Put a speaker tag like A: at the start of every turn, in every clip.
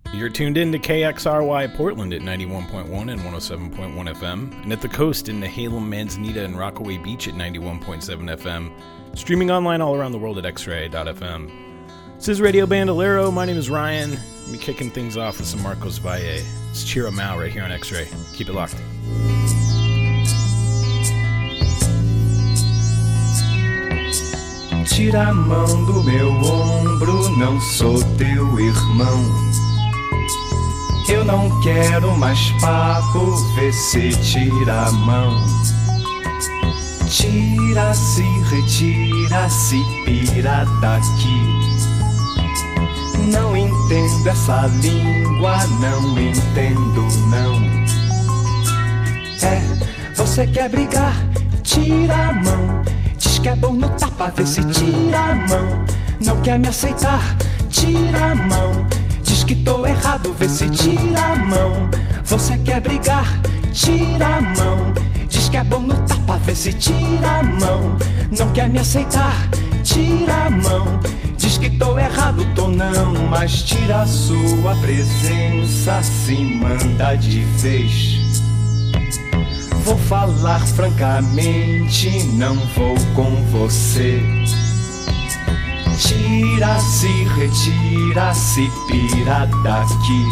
A: You're tuned in to KXRY Portland at 91.1 and 107.1 FM, and at the coast in Nehalem, Manzanita, and Rockaway Beach at 91.7 FM, streaming online all around the world at xray.fm. This is Radio Bandolero. My name is Ryan. I'll be kicking things off with some Marcos Valle. It's Chira Mao right here on X-Ray. Keep it locked.
B: Tira a mão do meu ombro, não sou teu irmão. Eu não quero mais papo, vê se tira a mão. Tira-se, retira-se, pira daqui. Não entendo essa língua, não entendo não. Você quer brigar? Tira a mão. Diz que é bom no tapa, vê se tira a mão. Não quer me aceitar? Tira a mão. Diz que tô errado, vê se tira a mão. Você quer brigar? Tira a mão. Diz que é bom no tapa, vê se tira a mão. Não quer me aceitar? Tira a mão. Diz que tô errado, tô não. Mas tira a sua presença, se manda de vez. Vou falar francamente, não vou com você. Tira-se, retira-se, pira daqui.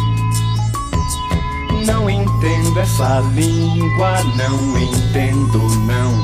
B: Não entendo essa língua, não entendo não.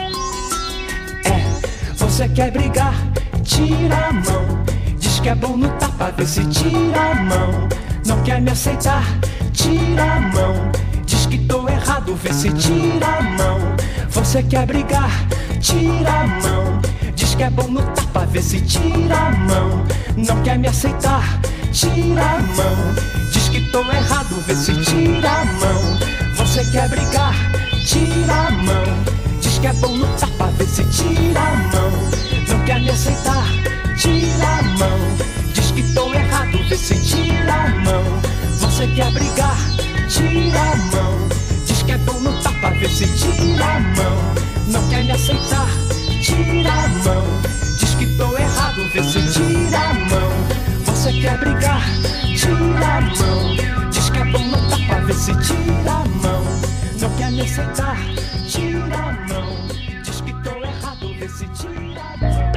B: Você quer brigar? Tira a mão. Diz que é bom no tapa, vê se tira a mão. Não quer me aceitar? Tira a mão. Diz que tô errado, vê se tira a mão. Você quer brigar? Tira a mão. Diz que é bom no tapa, vê se tira a mão. Não quer me aceitar? Tira a mão. Diz que tô errado, vê se tira a mão. Você quer brigar? Tira a mão. Diz que é bom no tapa, vê se tira a mão. Não quer me aceitar? Tira a mão. Diz que tô errado, vê se tira a mão. Você quer brigar? Tira a mão. Diz que é bom no tapa, vê se tira a mão. Não quer me aceitar? Tira a mão. Diz que tô errado, vê se tira a mão. Você quer brigar? Tira a mão. Diz que é bom no tapa, vê se tira a mão. Não quer me aceitar? Tira a mão. Diz que tô errado, vê se tira a mão.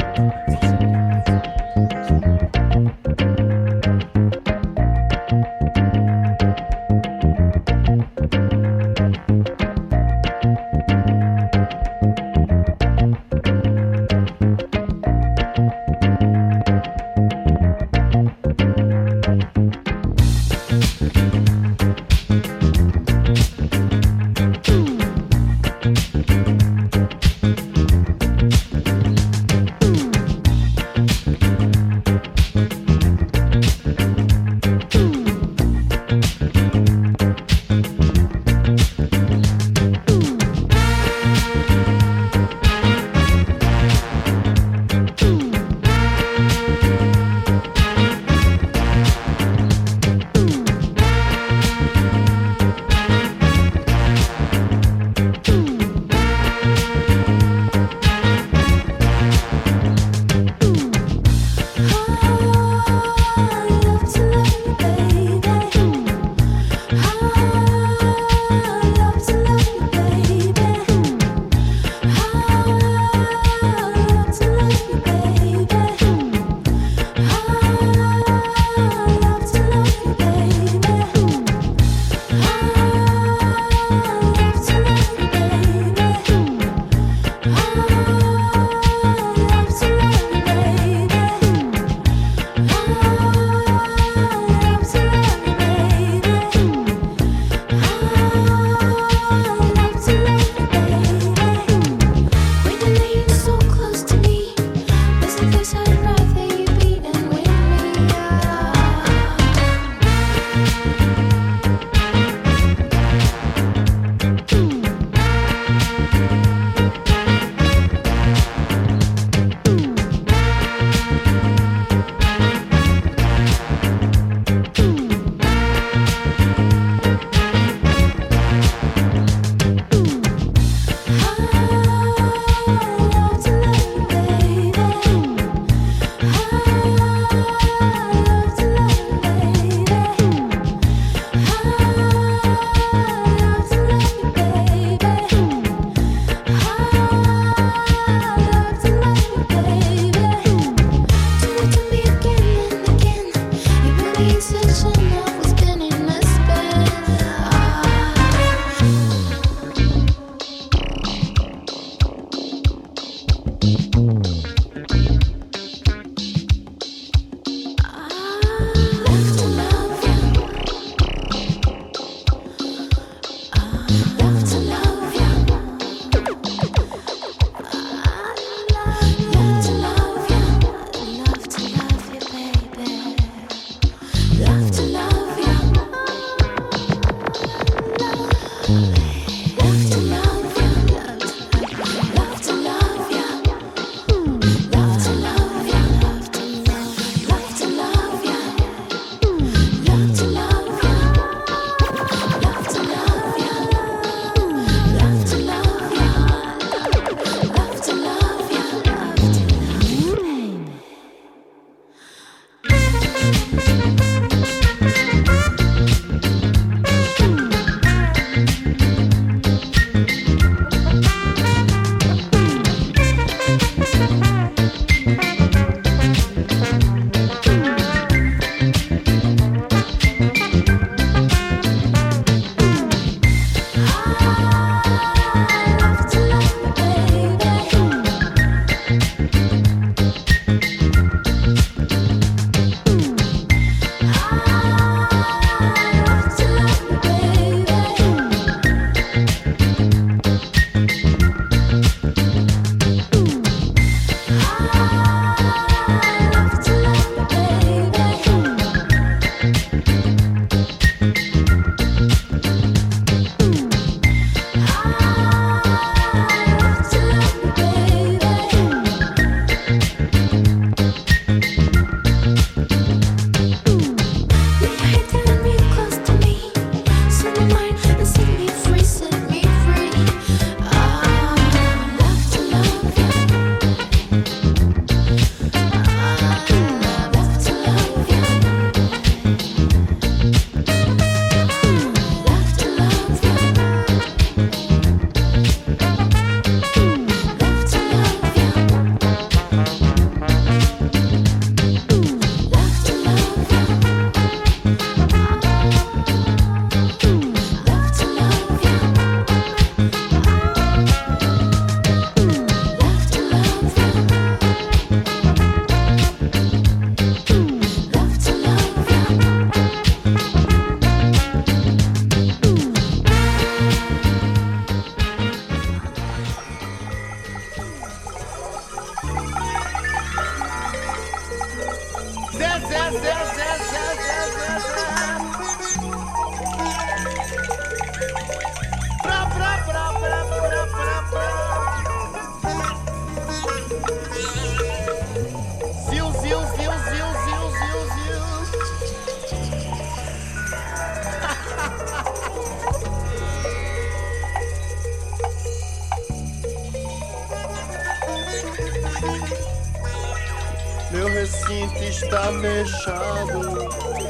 C: Meu recinto está fechado,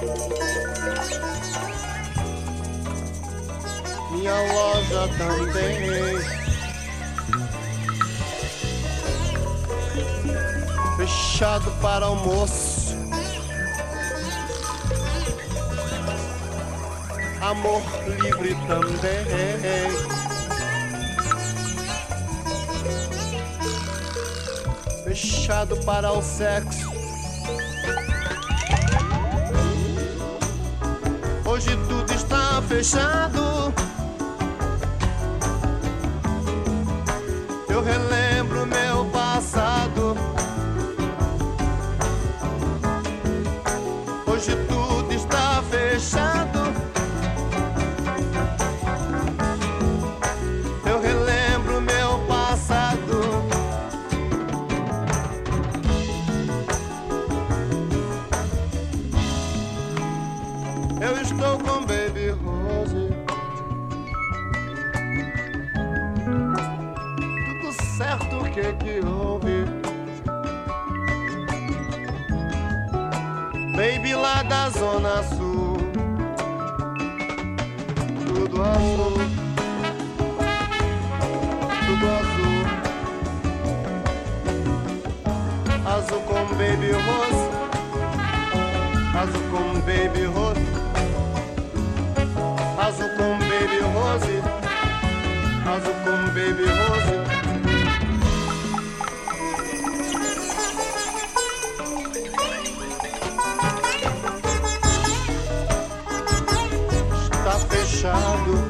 C: minha loja também. Fechado para almoço, amor livre também. Fechado para o sexo, hoje tudo está fechado. Eu relembro meu passado, hoje tudo está fechado. Eu relembro meu passado. Eu estou com Baby Rose, tudo certo, o que houve? Baby lá da Zona Sul, tudo azul, tudo azul. Azul com Baby Rose, azul com Baby Rose, azul com Baby Rose, azul com Baby Rose. Está fechado,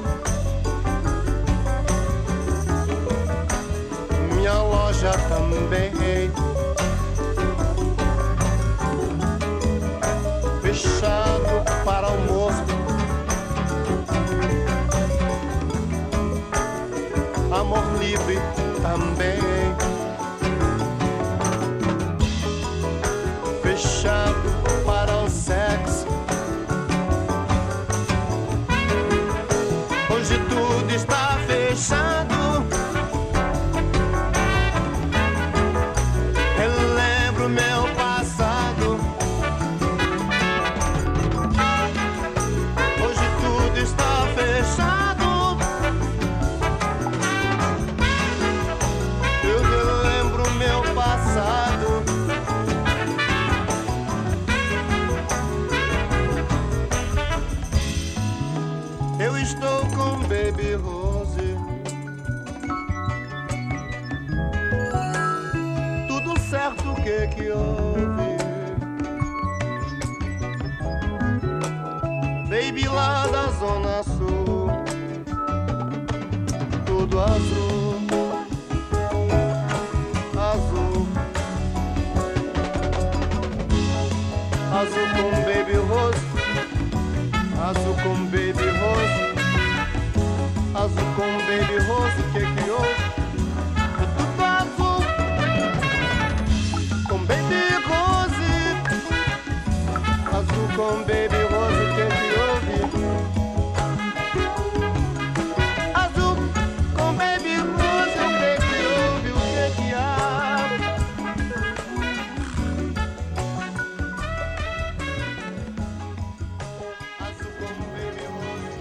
C: minha loja também. Fechado para almoço, amor livre também. Fechado para o sexo, hoje tudo está fechado. Relembro meu passado, hoje tudo está fechado. Eu relembro meu passado. Eu estou com Baby Rose, tudo certo, o que houve? Baby lá da Zona Sul, tudo azul, azul, azul com Baby Rose, azul com Baby Rose, azul com Baby Rose, o que houve? Tudo azul com Baby Rose, azul com Baby Rose, o que houve? Azul com Baby Rose, o que houve? O que há? Azul com Baby Rose.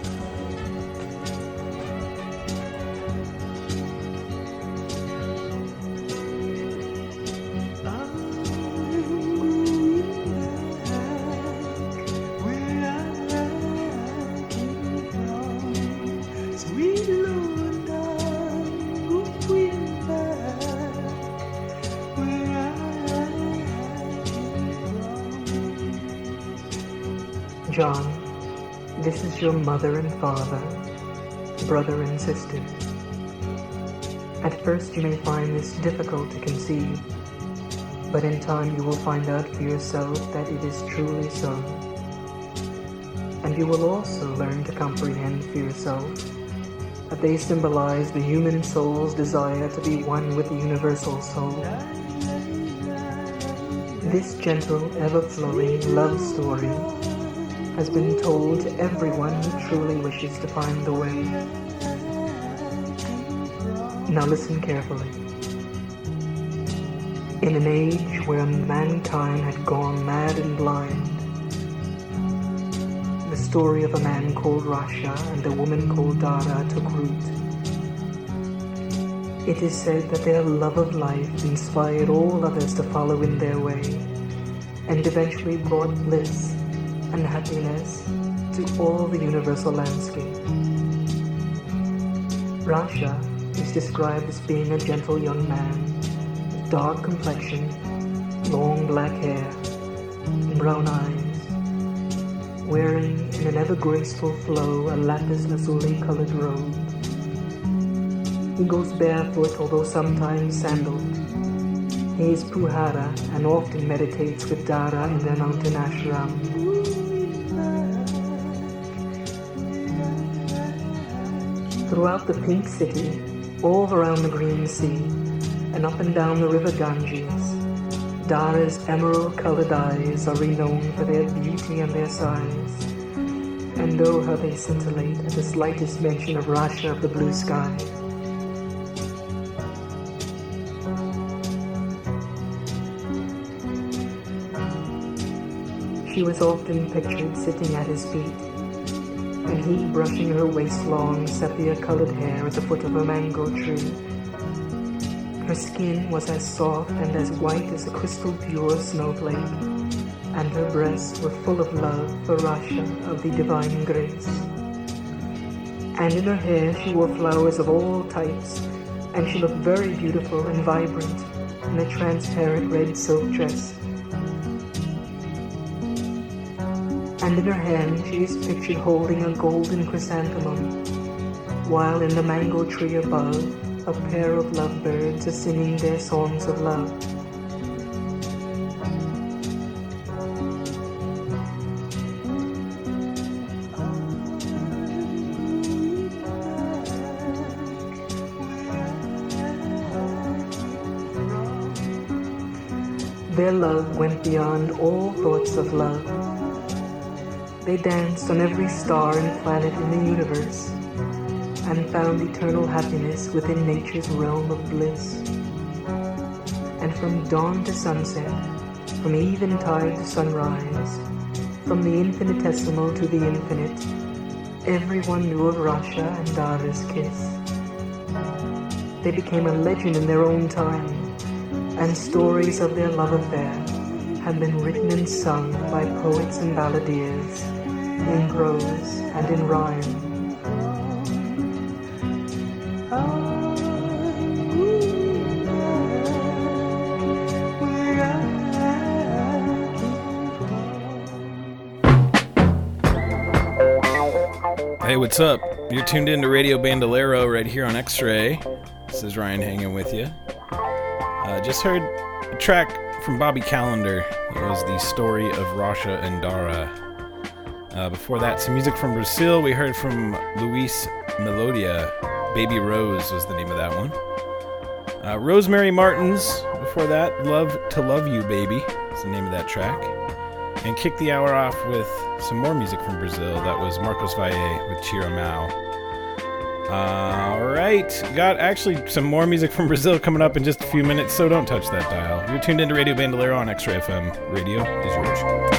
D: John, this is your mother and father, brother and sister. At first you may find this difficult to conceive, but in time you will find out for yourself that it is truly so. And you will also learn to comprehend for yourself that they symbolize the human soul's desire to be one with the universal soul. This gentle, ever-flowing love story has been told to everyone who truly wishes to find the way. Now listen carefully. In an age where mankind had gone mad and blind, the story of a man called Rasha and a woman called Dara took root. It is said that their love of life inspired all others to follow in their way, and eventually brought bliss and happiness to all the universal landscape. Rasha is described as being a gentle young man, dark complexion, long black hair, and brown eyes, wearing in an ever-graceful flow a lapis lazuli colored robe. He goes barefoot, although sometimes sandaled. He is Puhara and often meditates with Dara in their mountain ashram. Throughout the Pink City, all around the Green Sea, and up and down the river Ganges, Dara's emerald-colored eyes are renowned for their beauty and their size. And oh, how they scintillate at the slightest mention of Rasha of the blue sky. She was often pictured sitting at his feet, and he brushing her waist-long sepia-colored hair at the foot of a mango tree. Her skin was as soft and as white as a crystal-pure snowflake, and her breasts were full of love for Rasha of the divine grace. And in her hair she wore flowers of all types, and she looked very beautiful and vibrant in a transparent red silk dress. And in her hand she is pictured holding a golden chrysanthemum, while in the mango tree above, a pair of lovebirds are singing their songs of love. Their love went beyond all thoughts of love. They danced on every star and planet in the universe, and found eternal happiness within nature's realm of bliss. And from dawn to sunset, from eventide to sunrise, from the infinitesimal to the infinite, everyone knew of Rasha and Dara's kiss. They became a legend in their own time, and stories of their love affair have been written and sung by poets and balladeers, in prose and in rhyme.
A: Hey, what's up? You're tuned in to Radio Bandolero right here on X-Ray. This is Ryan hanging with you. Just heard a track from Bobby Calendar. It was the story of Rasha and Dara. Before that, some music from Brazil. We heard from Luis Melodia. Baby Rose was the name of that one. Rosemary Martins. Before that, Love to Love You, Baby is the name of that track. And kicked the hour off with some more music from Brazil. That was Marcos Valle with Chiramau. Alright, got actually some more music from Brazil coming up in just a few minutes, so don't touch that dial. You're tuned into Radio Bandolero on X-Ray FM. Radio is yours.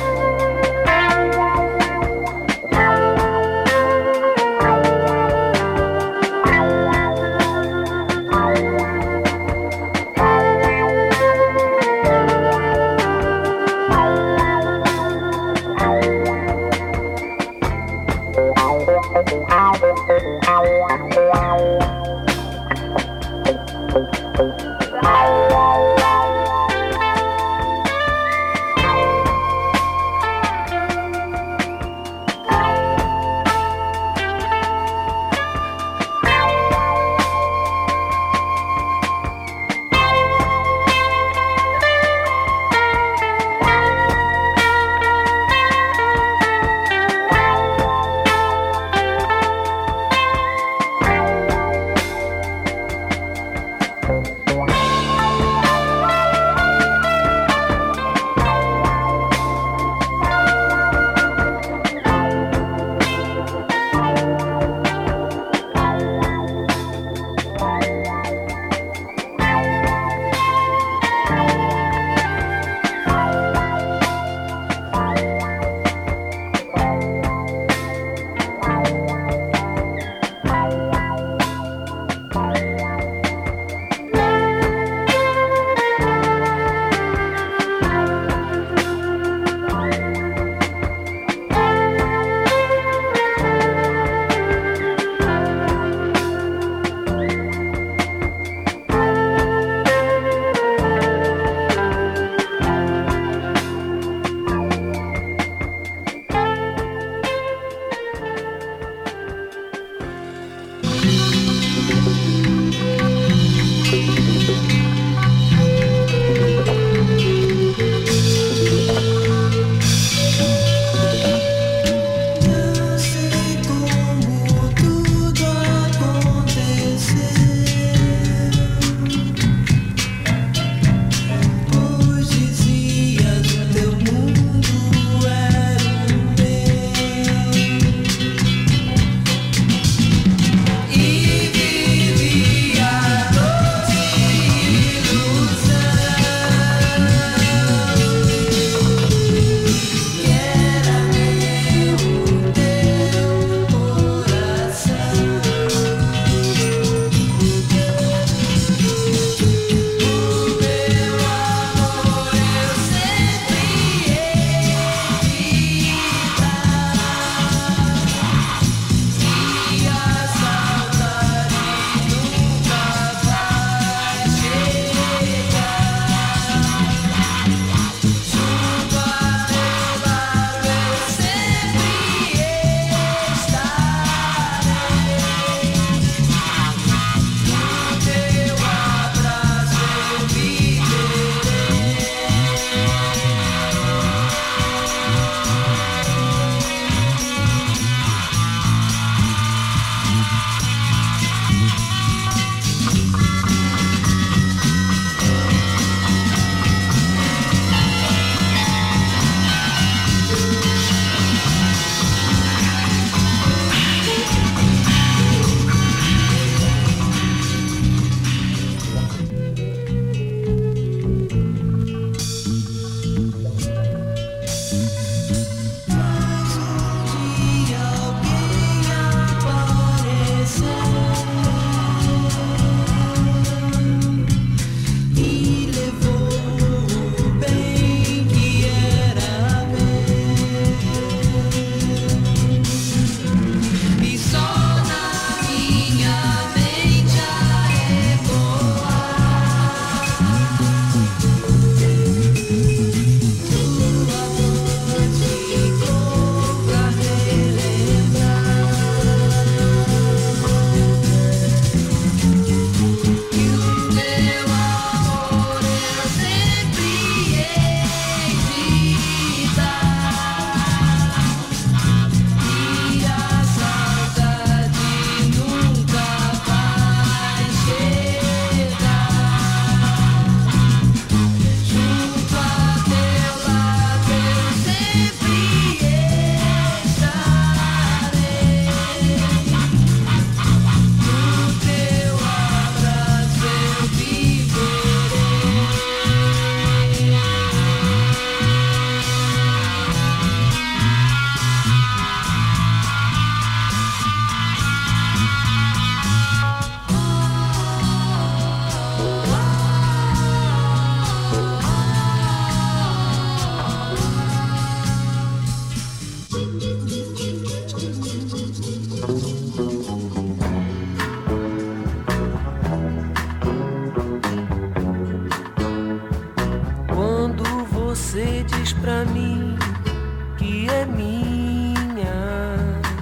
E: você diz pra mim que é minha.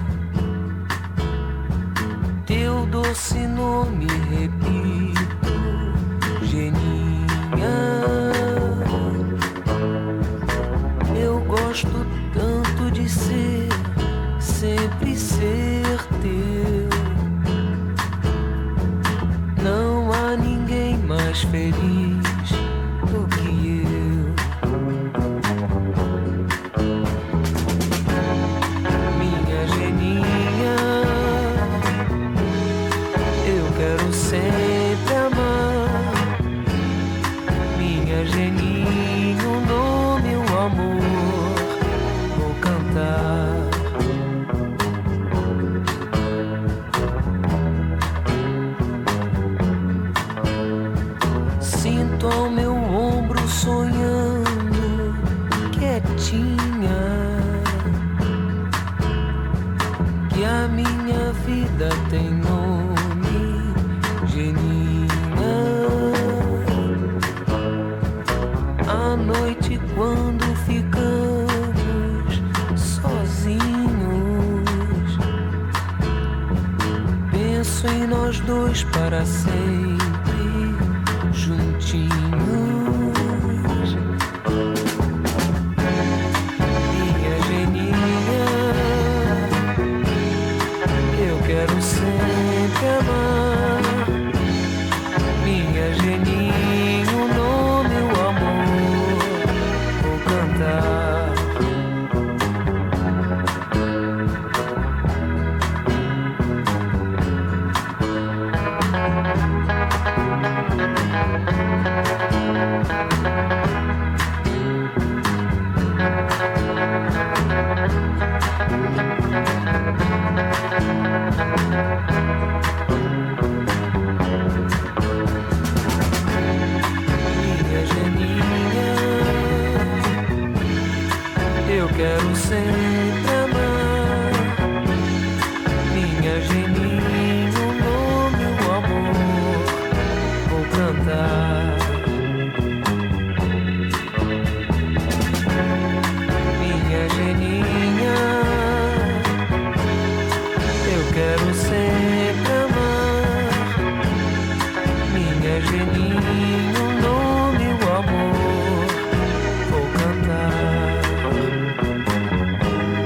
E: Teu doce nome repito, Geninha. Eu gosto tanto de ser, sempre ser teu. Não há ninguém mais feliz do que eu. Minha Geninha, eu quero sempre amar. Minha Geninha, o nome, o amor, vou cantar. Sinto ao meu ombro sonhando, quietinha, que a minha vida tem nome, Geninha. À noite quando ficamos sozinhos, penso em nós dois para sempre juntinhos. Minha Geninha, eu quero sempre amar. Minha Geninha, o nome, o amor, vou cantar. Minha Geninha, eu quero sempre amar. Minha Geninha, o nome, o amor, vou cantar. Minha Geninha, eu quero sempre amar. Minha Geninha, o nome, o amor, vou cantar.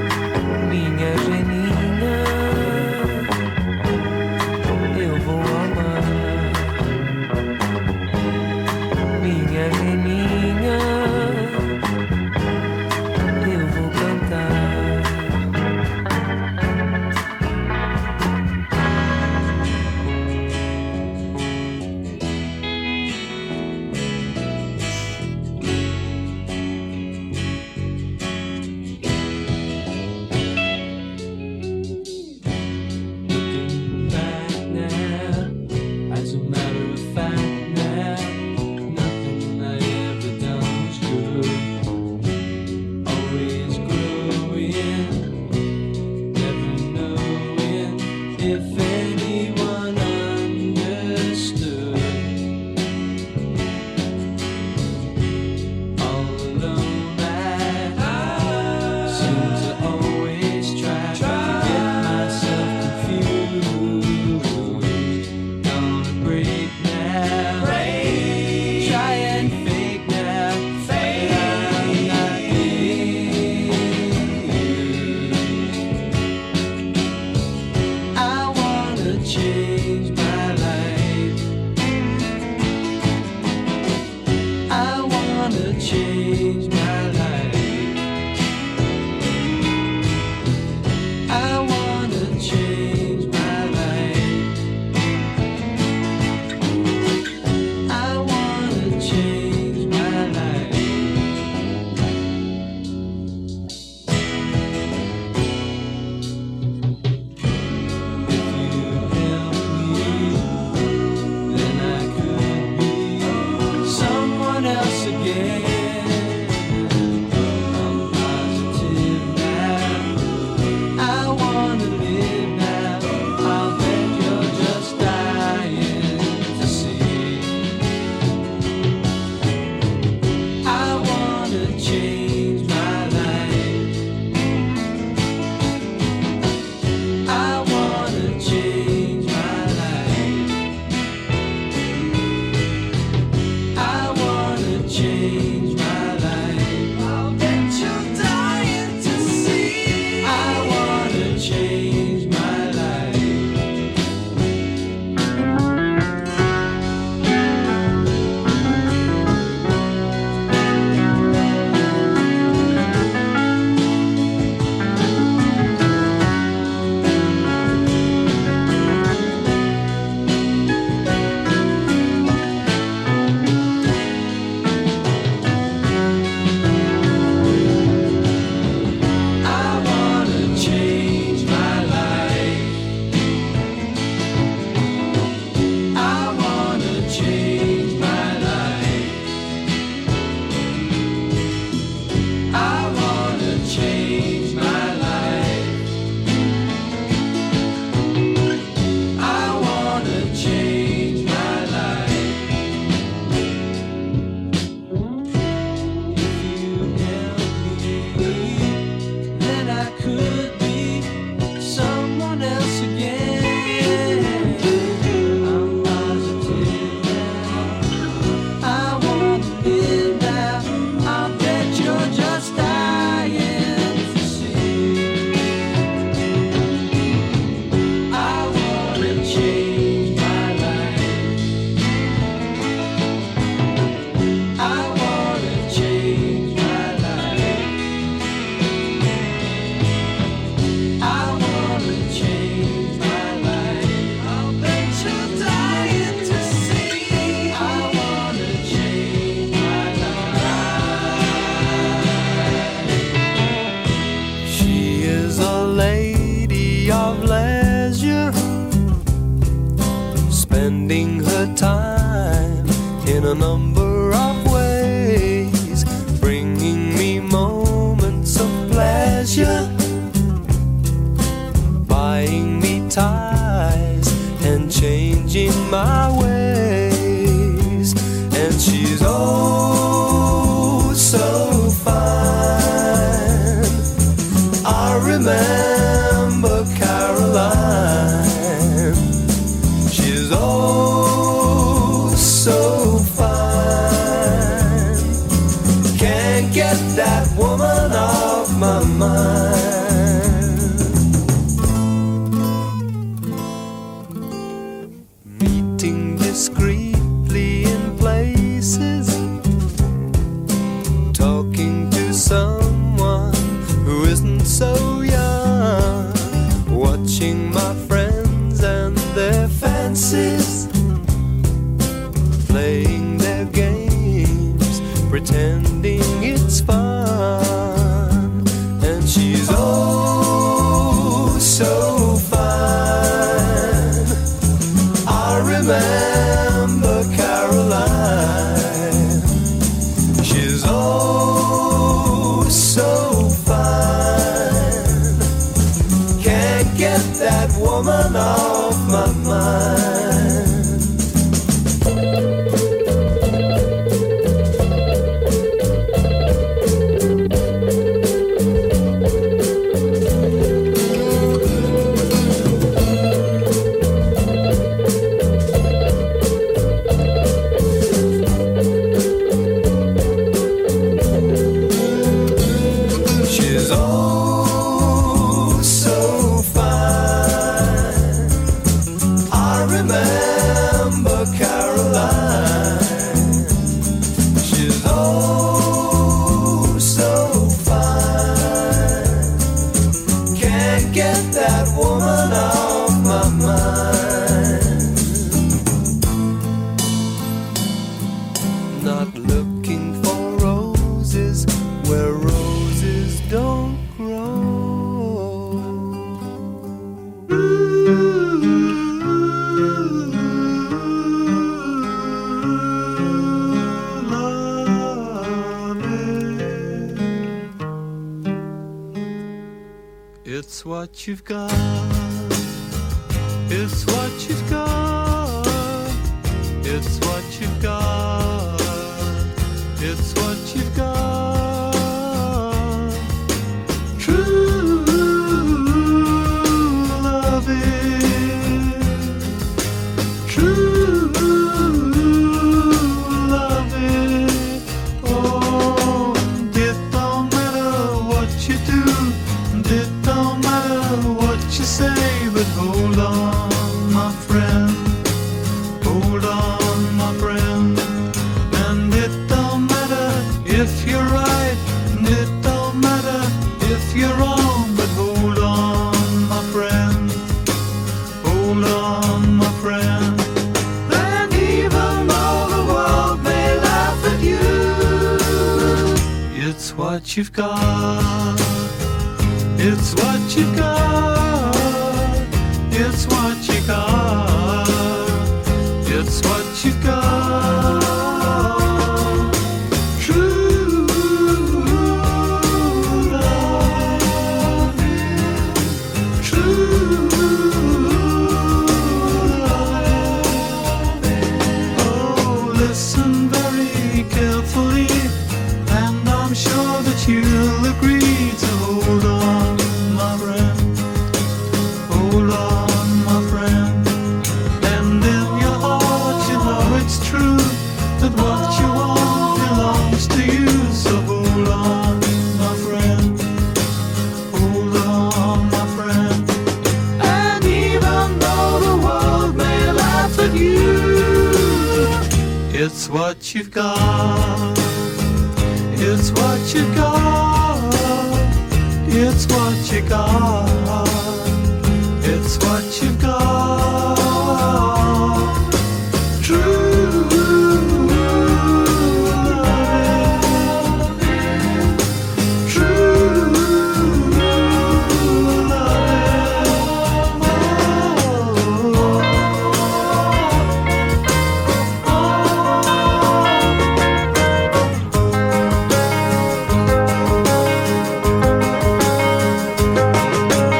B: that woman off my mind. Meeting discreetly in places, talking to someone who isn't so young, watching my friends and their fancies, playing their games, pretending it's fun. And she's oh so fine. I remember Caroline. She's oh so fine. Can't get that woman off my mind. It's what you've got. It's what you've got. It's what you've got. It's what you've got. True loving. True loving. Oh, it don't matter what you do. It don't matter what you say, but hold on, my friend. Hold on, my friend. And it don't matter if you're right, and it don't matter if you're wrong, but hold on, my friend. Hold on, my friend. And even though the world may laugh at you, it's what you've got. It's what you got. It's what you got. It's what you got. True love. True love. Oh, listen very carefully, and I'm sure that you'll agree to hold on, my friend. Hold on, my friend. And in your heart you know it's true, that what you want belongs to you. So hold on, my friend. Hold on, my friend. And even though the world may laugh at you, it's what you've got. It's what you got. It's what you got. It's what you got. True love. True love.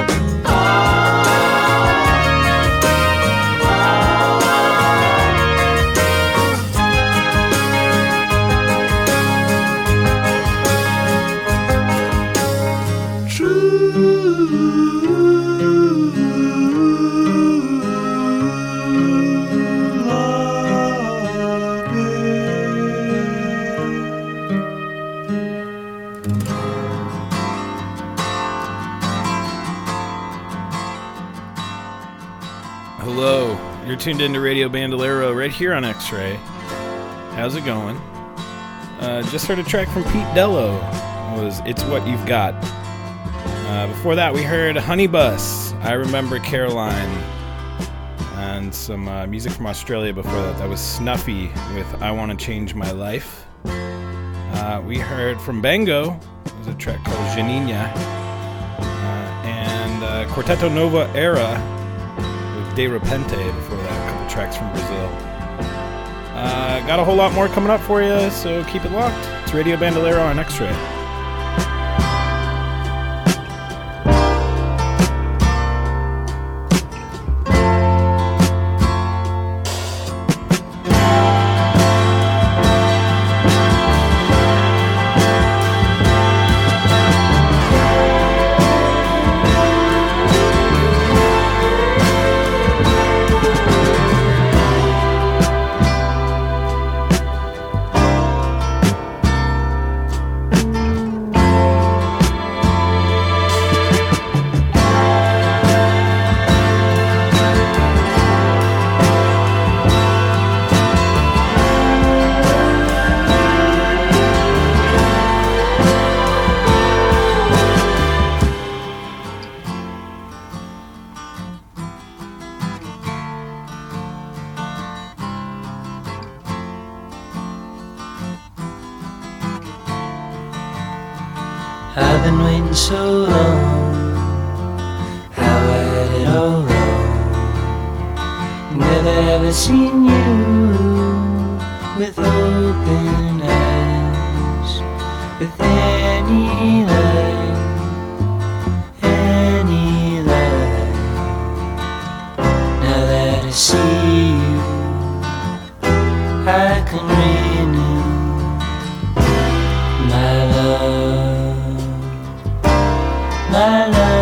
A: Hello, you're tuned into Radio Bandolero right here on X-Ray. How's it going? Just heard a track from Pete Dello. It was It's What You've Got. Before that, we heard Honey Bus, I Remember Caroline, and some music from Australia before that. That was Snuffy with I Want to Change My Life. We heard from Bango, it was a track called Janina, and Quarteto Nova Era with De Repente before that, a couple tracks from Brazil. Got a whole lot more coming up for you, so keep it locked. It's Radio Bandolero on X-Ray.
E: I've been waiting so long, how I had it all wrong. Never ever seen you with open eyes, with any light, any light. Now that I see you, I can renew my love, my love.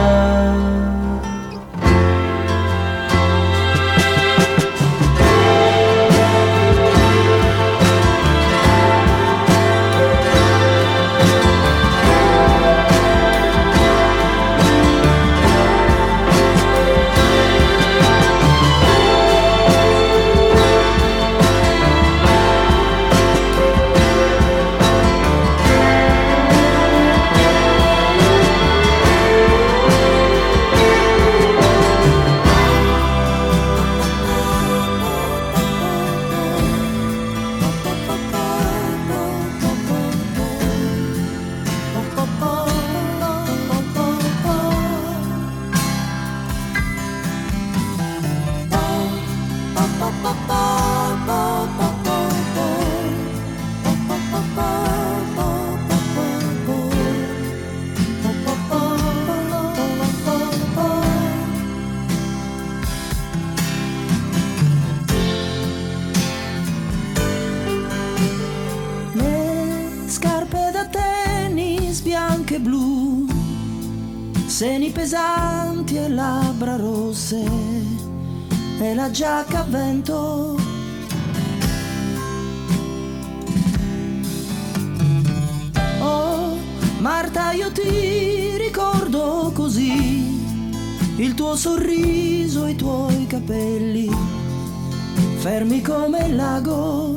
F: Seni pesanti e labbra rosse e la giacca a vento. Oh, Marta, io ti ricordo così, il tuo sorriso, i tuoi capelli, fermi come il lago.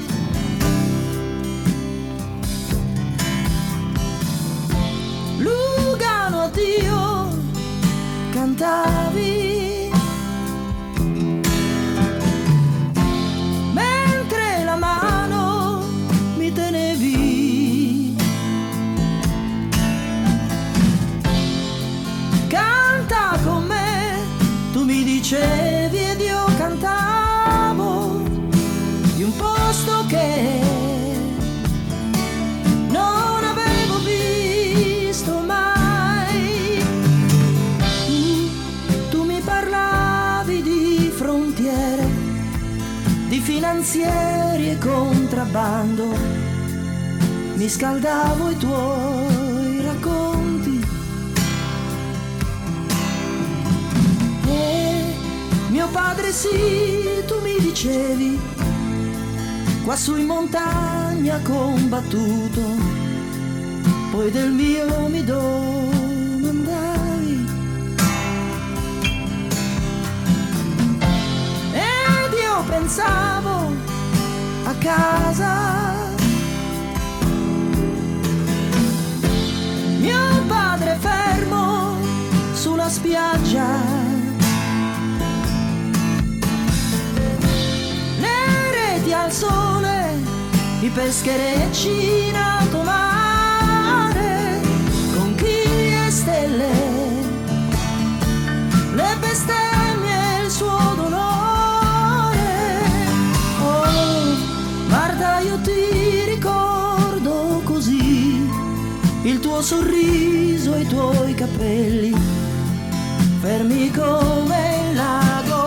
F: Lugano, addio, cantavi, mentre la mano mi tenevi. Canta con me, tu mi dicevi ed io cantavo di un posto che non avevo visto mai. Tu mi parlavi di frontiere, di finanzieri e contrabbando, mi scaldavo i tuoi racconti. E mio padre sì, tu mi dicevi, qua su in montagna combattuto, poi del mio mi domandavi. Ed io pensavo a casa, mio padre fermo sulla spiaggia, le reti al sole, i pescherecci in alto mare, conchiglie e stelle, le bestemmie e il suo dolore. Oh, Marta, io ti ricordo così, il tuo sorriso e i tuoi capelli, fermi come il lago.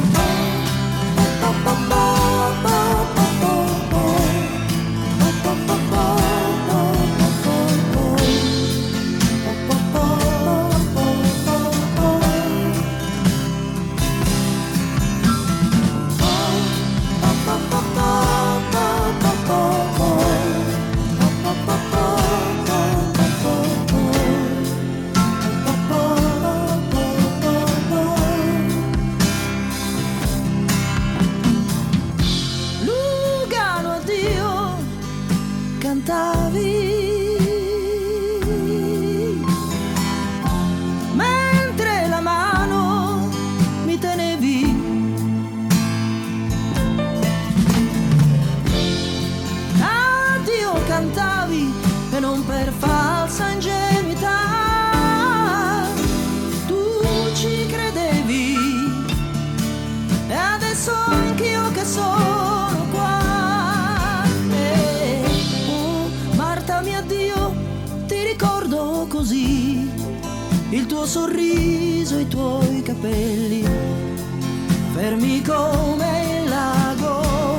F: Mentre la mano mi tenevi, addio cantavi, e non per falsa ingenuità, tu ci credevi, e adesso anch'io che sono qua. Ti ricordo così, il tuo sorriso, i tuoi capelli, fermi come il lago.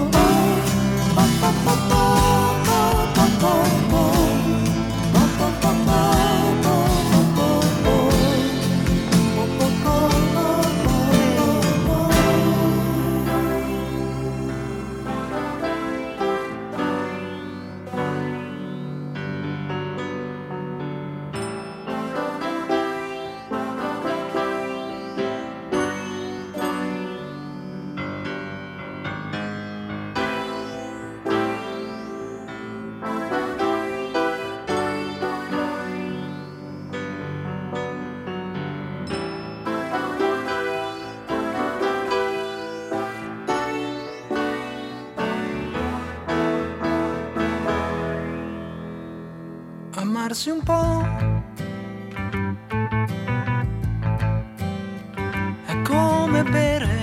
F: Amarsi un po' è come bere,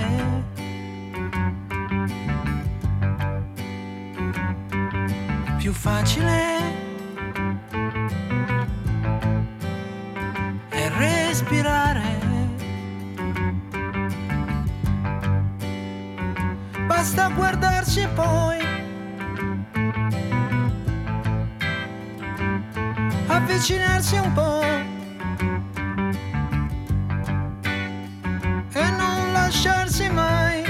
F: più facile è respirare, basta guardarsi e poi avvicinarsi un po' e non lasciarsi mai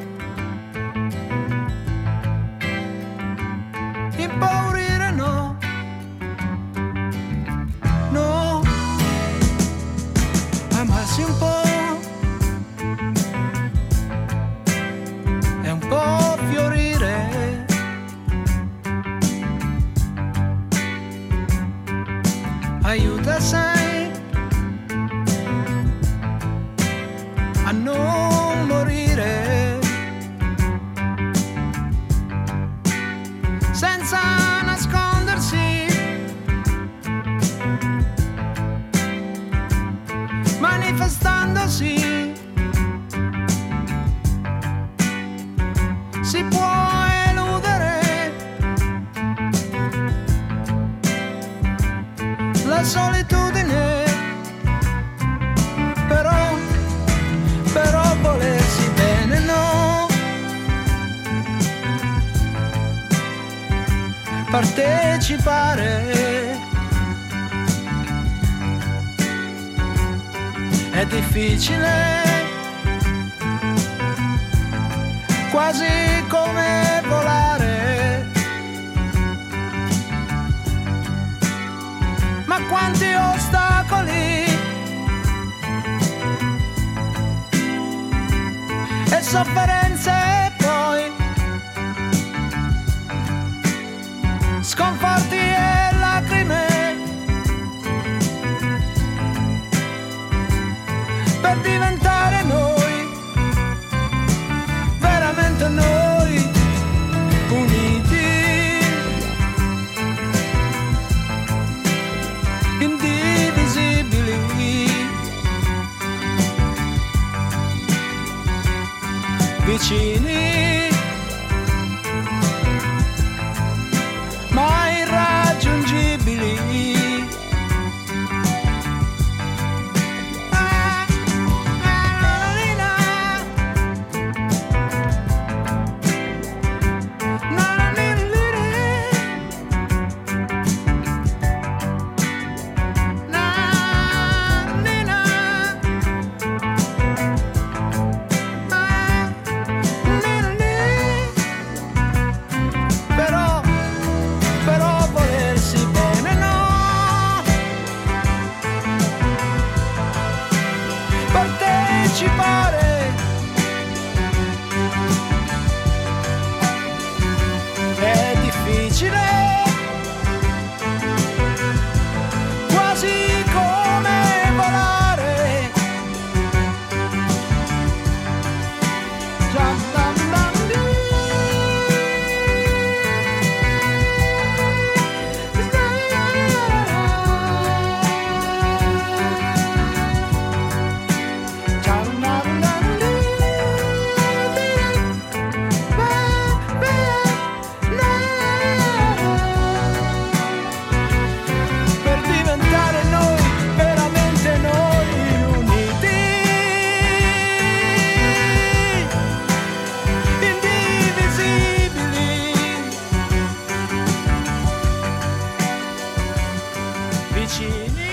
F: impaurire, no, no, amarsi un po' è un po' fiorire, aiuta, sai, a non morire, senza nascondersi, manifestandosi, si può eludere la solitudine, però volersi bene, no, partecipare è difficile, quasi come volare, tanti ostacoli e sofferenze, e poi sconforti e lacrime per diventare noi, veramente noi, uniti, indivisibili, vicini, ma irraggiungibili. Però volersi bene no, partecipare è difficile, quasi come volare. Per diventare noi, veramente noi, uniti, indivisibili, vicini,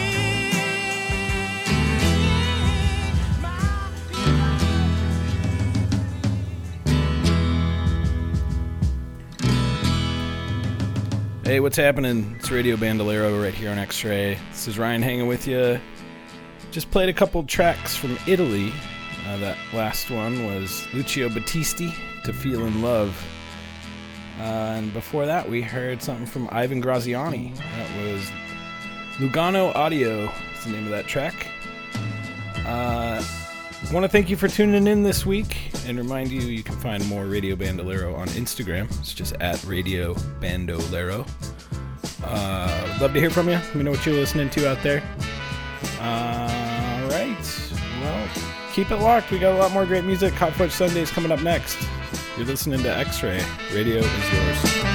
A: Hey, what's happening? It's Radio Bandolero right here on X-Ray. This is Ryan hanging with you. Just played a couple tracks from Italy. That last one was Lucio Battisti, To Feel in Love. And before that, we heard something from Ivan Graziani. That was Lugano Audio, is the name of that track. I want to thank you for tuning in this week and remind you you can find more Radio Bandolero on Instagram. It's just at Radio Bandolero. Love to hear from you. Let me know what you're listening to out there. All right. Well, keep it locked. We got a lot more great music. Hot Fudge Sundays coming up next. You're listening to X-Ray. Radio is yours.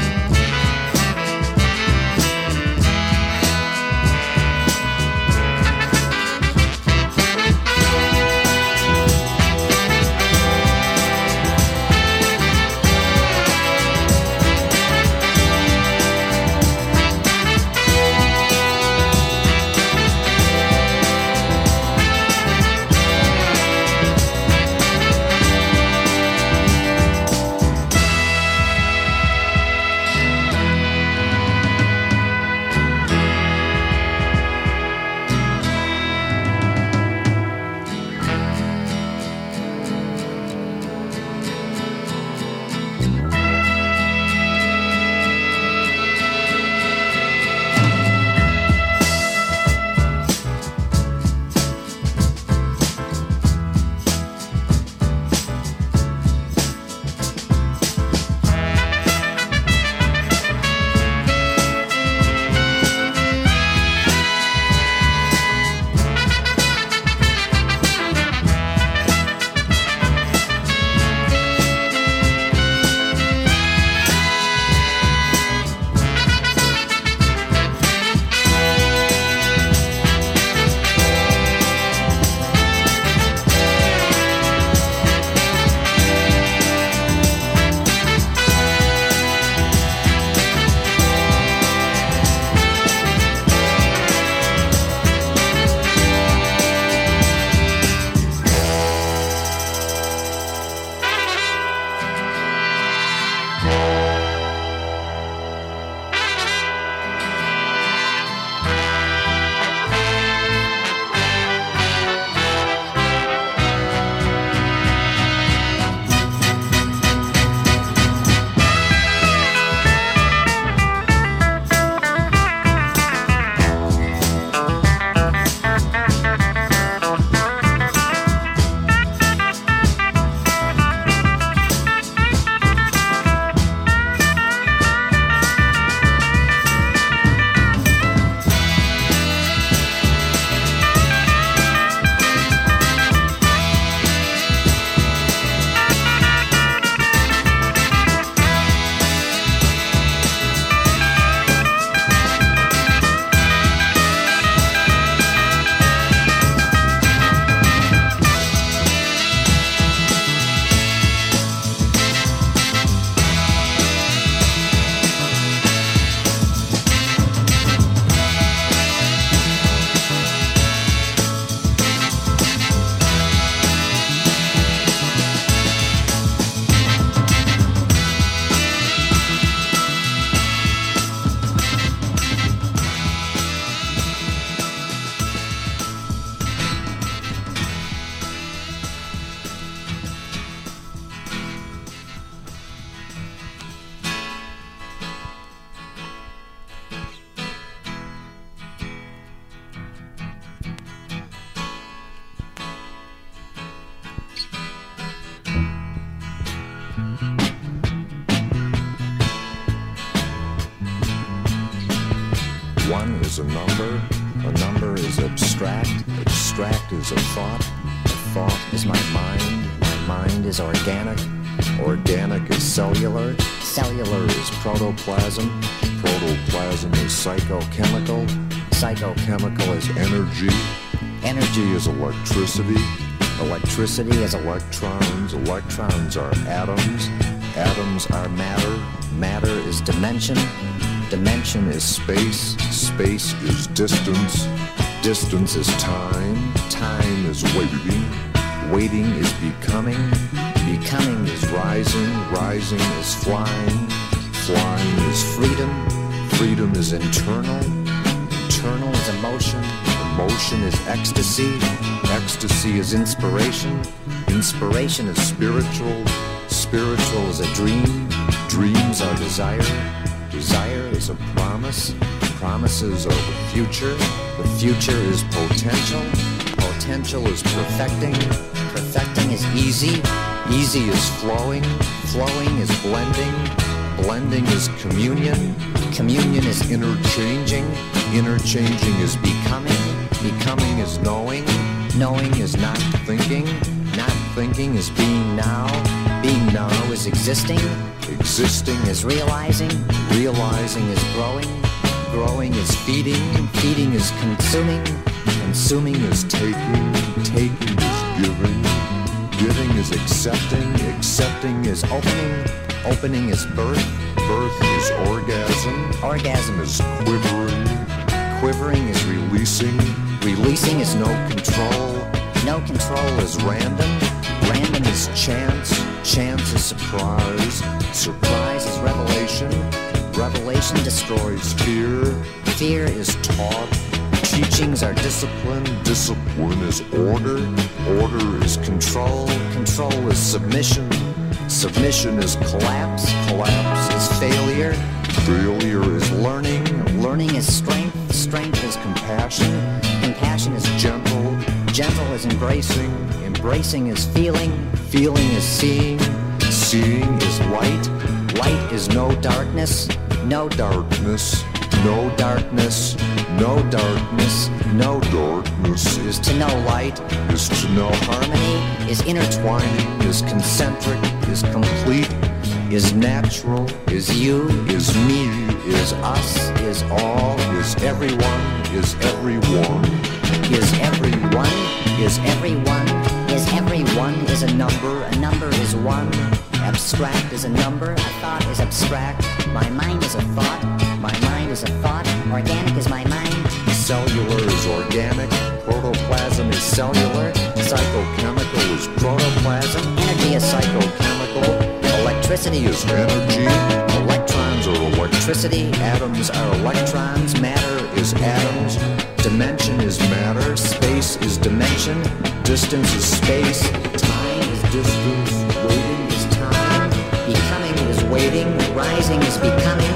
G: is a number. A number is abstract. Abstract is a thought. A thought is my mind. My mind is organic. Organic is cellular. Cellular is protoplasm. Protoplasm is psychochemical. Psychochemical is energy. Energy is electricity. Electricity is electrons. Electrons are atoms. Atoms are matter. Matter is dimension. Dimension is space. Space is distance. Distance is time. Time is waiting. Waiting is becoming. Becoming is rising. Rising is flying. Flying is freedom. Freedom is internal. Internal is emotion. Emotion is ecstasy. Ecstasy is inspiration. Inspiration is spiritual. Spiritual is a dream. Dreams are desire. Desire is a promise. Promises are the future. The future is potential. Potential is perfecting. Perfecting is easy. Easy is flowing. Flowing is blending. Blending is communion. Communion is interchanging. Interchanging is becoming. Becoming is knowing. Knowing is not thinking. Not thinking is being now. Being now is existing. Existing is realizing. Realizing is growing. Growing is feeding. Feeding is consuming. Consuming is taking. Taking is giving. Giving is accepting. Accepting is opening. Opening is birth. Birth is orgasm. Orgasm is quivering. Quivering is releasing. Releasing is no control. No control is random. Random is chance. Chance is surprise. Surprise is revelation. Revelation destroys fear. Fear is taught. Teachings are discipline. Discipline is order. Order is control. Control is submission. Submission is collapse. Collapse is failure. Failure is learning. Learning is strength. Strength is compassion. Compassion is gentle. Gentle is embracing. Embracing is feeling. Feeling is seeing. Seeing is light. Light is no darkness. No darkness. No darkness. No darkness. No darkness is to know light. Is to know harmony. Is intertwining. Is concentric. Is complete. Is natural. Is you. Is me. Is us. Is all. Is everyone. Is everyone. Is everyone. Is everyone. Is everyone is a number. A number is one. Abstract is a number. A thought is abstract. My mind is a thought. My mind is a thought. Organic is my mind. Cellular is organic. Protoplasm is cellular. Psychochemical is protoplasm. Energy is psychochemical. Electricity is energy. Electrons are electricity. Atoms are electrons. Matter is atoms. Dimension is matter. Space is dimension. Distance is space. Time is distance. Waiting is time. Becoming is waiting. Rising is becoming.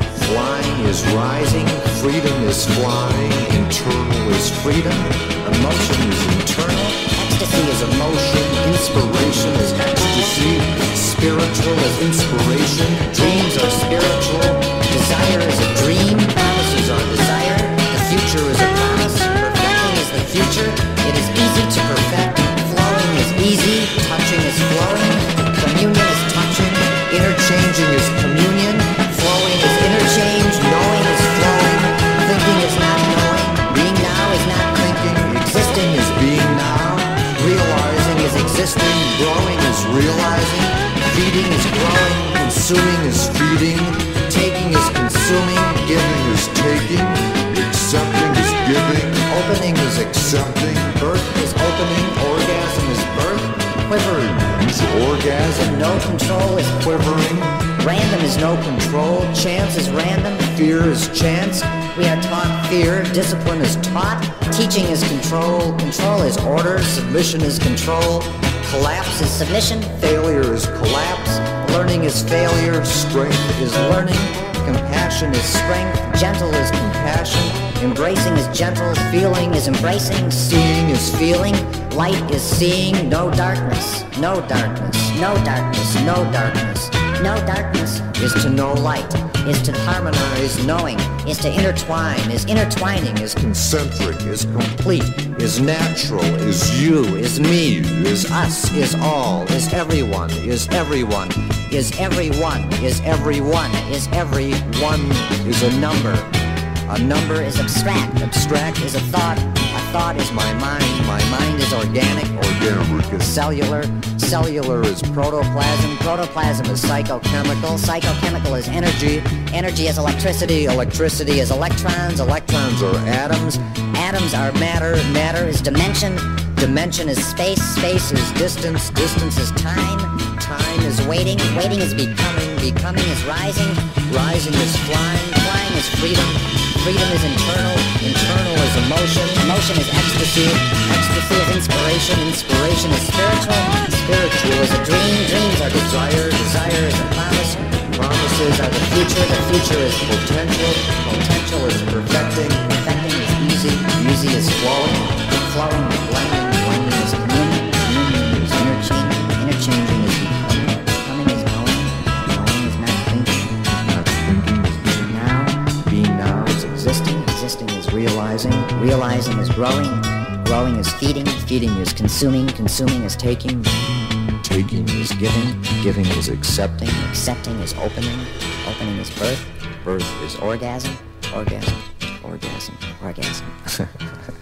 G: Flying is rising. Freedom is flying. Internal is freedom. Emotion is internal. Ecstasy is emotion. Inspiration is ecstasy. Spiritual is inspiration. Dreams are spiritual. Desire is a dream. Promises are desire. The future is a promise. Perfecting is the future. It is easy to perfect. Flowing is easy. Touching is flowing. Communion is touching. Interchanging is communion. Flowing is interchange. Knowing is flowing. Thinking is not knowing. Being now is not thinking. Existing is being now. Realizing is existing. Growing is realizing. Feeding is growing. Consuming is feeding. Taking is consuming. Giving is taking. Accepting is giving. Opening is accepting. Birth is opening. Orgasm is birth. Quivering is orgasm. No control is quivering. Random is no control. Chance is random. Fear is chance. We are taught fear. Discipline is taught. Teaching is control. Control is order. Submission is control. Collapse is submission. Failure is collapse. Learning is failure. Strength is learning. Compassion is strength. Gentle is compassion.
H: Embracing is gentle, feeling is embracing, seeing is feeling, light is seeing, no darkness, no darkness, no darkness, no darkness. No darkness is to know light, is to harmonize knowing, is to intertwine, is intertwining, is
G: Concentric, is complete, is natural, is you, is me,
H: is us, is all, is everyone, is everyone, is everyone, is everyone, is everyone,
G: is a number.
H: A number is abstract,
G: Abstract
H: is a thought is my mind is organic
G: is
H: cellular is protoplasm is psychochemical is energy is electricity is electrons are atoms are matter is dimension is space is distance is time is waiting is becoming is rising is flying is freedom is internal is emotion is ecstasy is inspiration is spiritual is a dreams are desire is a promises are the future is potential is perfecting is easy is flowing is blending is communion is interchanging is becoming is knowing is not thinking is being now is existing is realizing is growing is feeding is consuming is taking
G: is giving is accepting
H: is opening is birth
G: is
H: orgasm